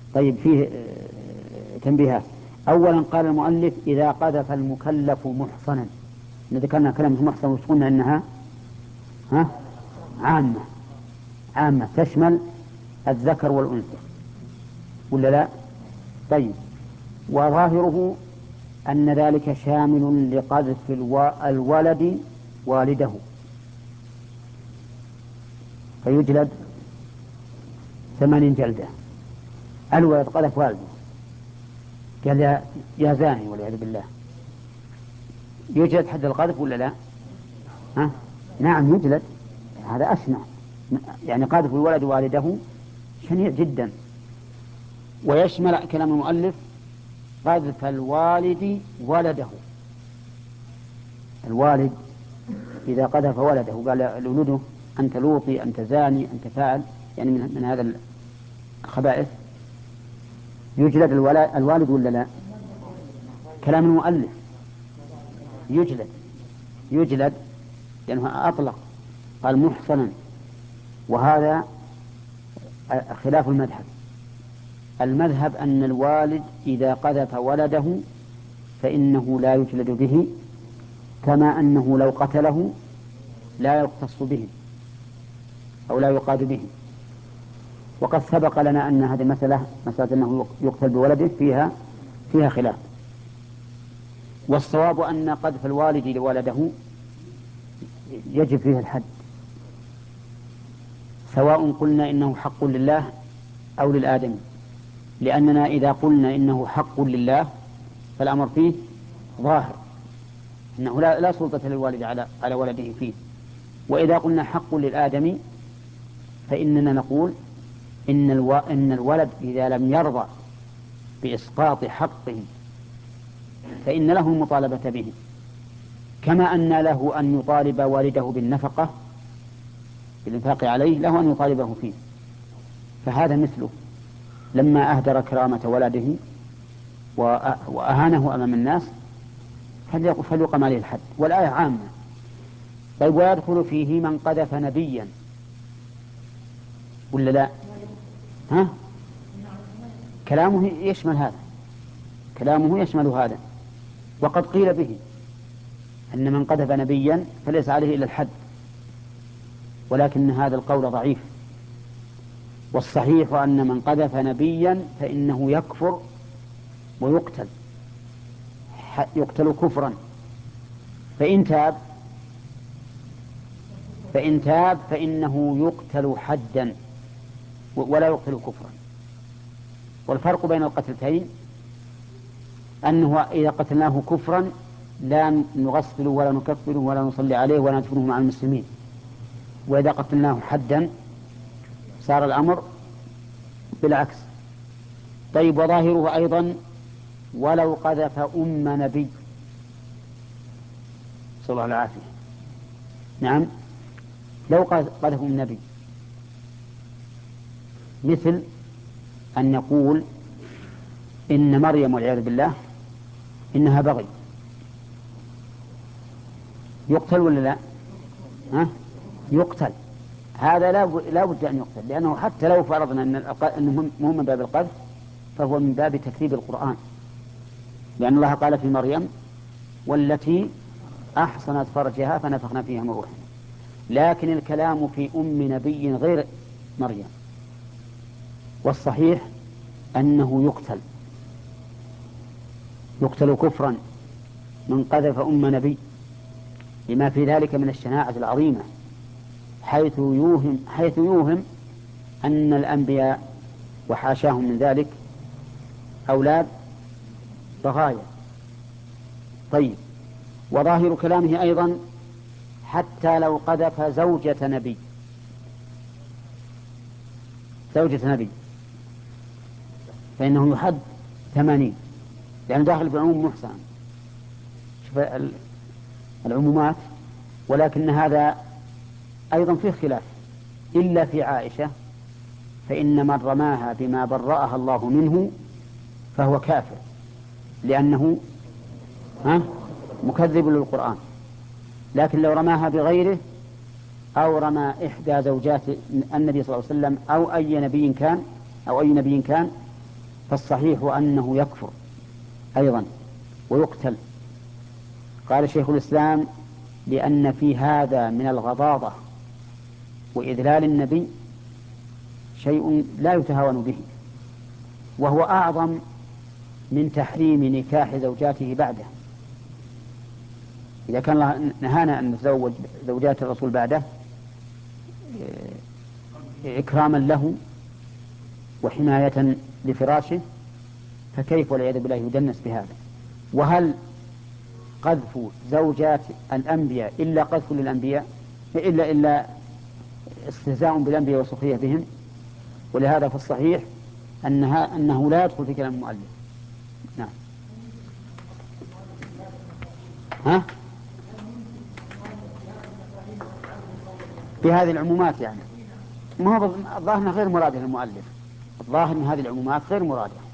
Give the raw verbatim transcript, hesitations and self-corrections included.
طيب فيه آه، تنبيهات. أولا قال المؤلف إذا قذف المكلف محصنا. ذكرنا كلمة محصن وقلنا أنها ها عامة، عامة تشمل الذكر والأنثى ولا لا؟ طيب، وظاهره أن ذلك شامل لقذف الولد والده فيجلد ثمانين جلدة. الولد قذف والده قال يا, يا زاني والعياذ بالله، يجلد حد القذف ولا لا؟ ها؟ نعم يجلد، هذا أشنع، يعني قذف الولد والده شنيع جدا. ويشمل كلام المؤلف قذف الوالد ولده. الوالد إذا قذف ولده قال لولده أنت لوطي، أنت زاني، أنت فاعل، يعني من, من هذا الخبائث، يجلد الوالد ولا لا؟ كلام المؤلف يجلد، يجلد لأنه أطلق قال محصنا، وهذا خلاف المذهب. المذهب أن الوالد إذا قذف ولده فإنه لا يجلد به، كما أنه لو قتله لا يقتص به أو لا يقاد به. وقد سبق لنا أن هذه المسألة، مسألة أنه يقتل بولده، فيها فيها خلاف. والصواب أن قذف الوالد لولده يجب فيه الحد، سواء قلنا إنه حق لله أو للآدمي، لأننا إذا قلنا إنه حق لله فالأمر فيه ظاهر، إنه لا, لا سلطة للوالد على على ولده فيه. وإذا قلنا حق للآدمي فإننا نقول إن, الو... إن الولد إذا لم يرضى بإسقاط حقه فإن له المطالبة به، كما أن له أن يطالب والده بالنفقة بالإنفاق عليه، له أن يطالبه فيه. فهذا مثله لما أهدر كرامة ولده وأهانه أمام الناس فليقم عليه الحد، والآية عامة. طيب، ويدخل فيه من قذف نبيا ولا لا؟ ها؟ كلامه يشمل هذا، كلامه يشمل هذا. وقد قيل به أن من قذف نبيا فليس عليه إلا الحد، ولكن هذا القول ضعيف. والصحيح أن من قذف نبيا فإنه يكفر ويقتل، يقتل كفرا، فإن تاب فإن تاب فإنه يقتل حدا ولا يقتل كفرا. والفرق بين القتلتين أنه إذا قتلناه كفرا لا نغسله ولا نكفره ولا نصلي عليه ولا ندفنه مع المسلمين، وإذا قتلناه حدا صار الأمر بالعكس. طيب، وظاهره أيضا ولو قذف أم نبي، صلى الله العافية، نعم لو قذف أم نبي، مثل أن يقول إن مريم والعياذ بالله إنها بغي، يقتل ولا لا؟ ها؟ يقتل. هذا لا بد أن يقتل، لأنه حتى لو فرضنا أنه مو من باب القذف فهو من باب تكذيب القرآن، لأن الله قال في مريم والتي أحصنت فرجها فنفخنا فيها من روحنا. لكن الكلام في أم نبي غير مريم، والصحيح أنه يقتل، يقتل كفرا من قذف أم نبي، لما في ذلك من الشناعة العظيمة، حيث يوهم حيث يوهم أن الأنبياء وحاشاهم من ذلك أولاد بغايا. طيب، وظاهر كلامه أيضا حتى لو قذف زوجة نبي، زوجة نبي فإنه يحد ثمانين، لأنه داخل في العموم محسن. شوف العمومات. ولكن هذا أيضا فيه خلاف، إلا في عائشة فإن من رماها بما برأها الله منه فهو كافر، لأنه ها مكذب للقرآن. لكن لو رماها بغيره أو رمى إحدى زوجات النبي صلى الله عليه وسلم أو أي نبي كان أو أي نبي كان فالصحيح أنه يكفر أيضا ويقتل. قال شيخ الإسلام: لأن في هذا من الغضاضة وإذلال النبي شيء لا يتهاون به، وهو أعظم من تحريم نكاح زوجاته بعده. إذا كان الله نهانا أن نتزوج زوجات الرسول بعده إكراما له وحماية لفراشه، فكيف والعياذ بالله يدنس بهذا؟ وهل قذف زوجات الأنبياء إلا قذف للأنبياء؟ إلا إلا استهزاء بالأنبياء وسخرية بهم؟ ولهذا في الصحيح أنها أنه لا يدخل في كلام المؤلف. نعم. ها؟ في هذه العمومات يعني ما هو الظاهر غير مراد للمؤلف، الظاهر أن هذه العمومات غير مرادة.